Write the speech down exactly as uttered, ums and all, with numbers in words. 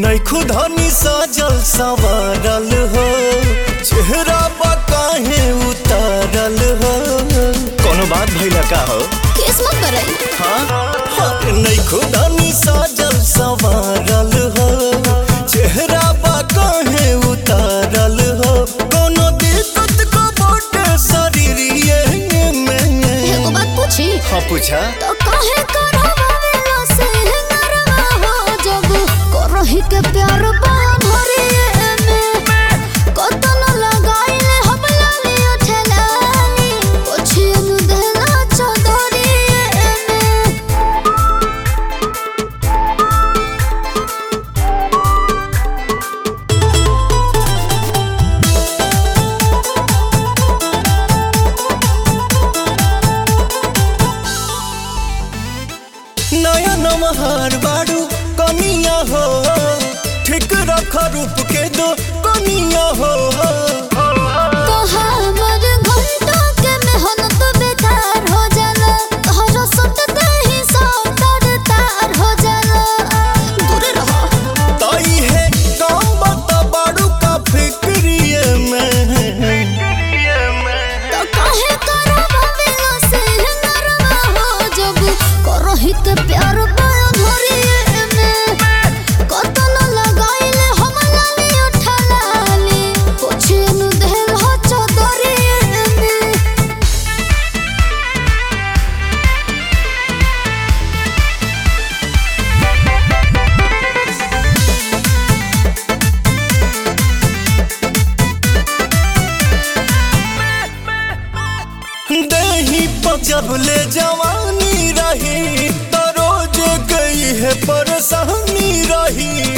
नैखु धनी सजल संवरल हो, चेहरा पर काहे उतारल हो। कोनो बात भइला का हो? किस्मत बरई। हाँ हाँ नैखु धनी सजल संवरल हो, चेहरा पर काहे उतारल हो। कोनो दिक्कत को बोटे शरीरिये में। एगो बात पूछी? हाँ पूछा। तो काहे करवावेला से नरवा हो जब करही के प्यार बान भरिए में। कतन लगाइले हम लाली उठलानी, पोछिए नु देला चदरिए में। नया नमहार बाड़ू कनिया हो, ठीक रख रूप के दो कनिया हो। कहा मर घंटा के मेहनत बेकार हो जाला, तोहरा सुनते ही सब तर तार हो जाला। दूर रहो। ताई है काम बता बाड़ू का फिक्रिये में। तो काहे करवावेला से नरवा हो जब करही के प्यार बान भरिए में। कतन लगाइले हम लाली उठलानी, पोछिए नु देला चदरिए में। देही पचबले जवानी रही, तो रोज गई है परेशानी रही।